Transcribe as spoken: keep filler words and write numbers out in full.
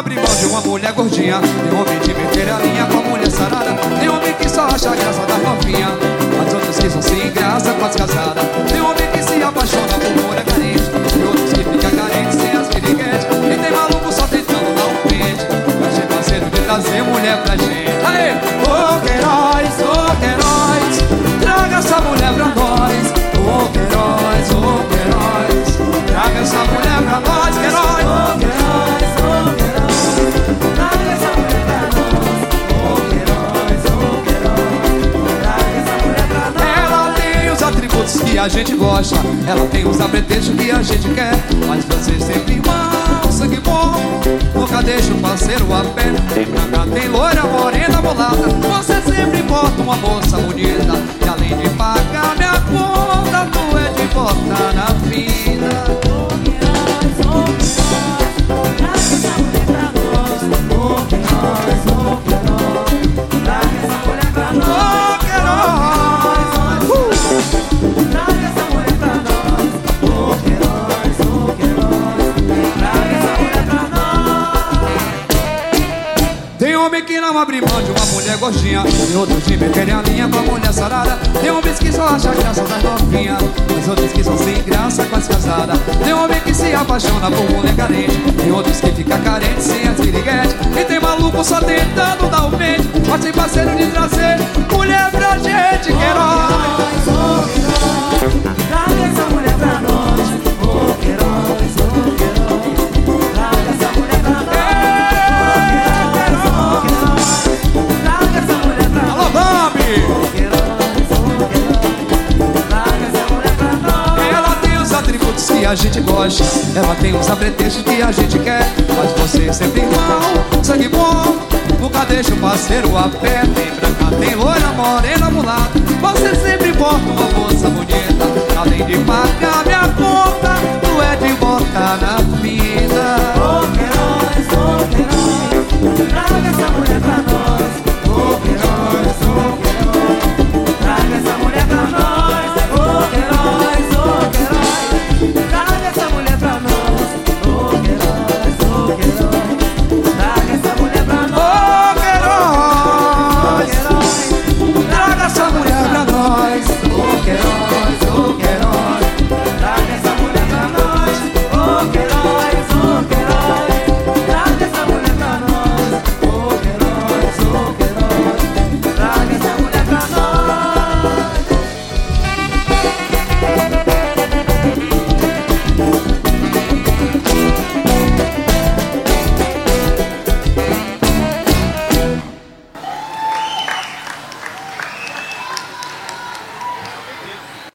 abre mão de uma mulher gordinha. Tem homem de meter a linha com a mulher sarada. Tem homem que só acha graça das novinha. Mas outros que são sem graça com as casadas. Tem homem que se apaixona por mulher carente. E outros que fica carente sem as piriguetes. E tem maluco só tentando dar um pente. Vai ser parceiro de trazer mulher pra gente. Aê! Ô Queiroz, ô Queiroz, traga essa mulher pra nós. Ô Queiroz, ô Queiroz, traga essa mulher pra nós, Queiroz. Ô Queiroz, ô Queiroz, traga essa mulher pra nós. Ô Queiroz, ô Queiroz, traga essa mulher pra nós. Ela tem os atributos que a gente gosta. Ela tem os apetechos que a gente quer. Mas você sempre irmão, sangue bom, nunca deixa o parceiro a pé. Tem branca, tem loira, morena, bolada. Você sempre bota uma moça bonita. E além de pagar minha conta, tu é de botar na vida. Tem homem que não abre mão de uma mulher gordinha. Tem outros que meterem a linha com a mulher sarada. Tem homens que só acham graça das novinhas. Tem outros que são sem graça com as casadas. Tem homem que se apaixona por mulher carente. Tem outros que fica carente sem as piriguetes. E tem maluco só tentando dar o pente. Mas tem parceiro de trazer mulher pra gente. Queiroz, ô Queiroz, traga essa mulher pra nós. Ô Queiroz, ô Queiroz, traga essa mulher pra nós. Que a gente gosta, ela tem uns apetechos que a gente quer. Mas você sempre irmão, sangue bom, nunca deixa o parceiro a pé. Tem branca, tem loira, morena, mulata. Você sempre bota uma moça bonita. Além de pagar minha conta, tu é de botar na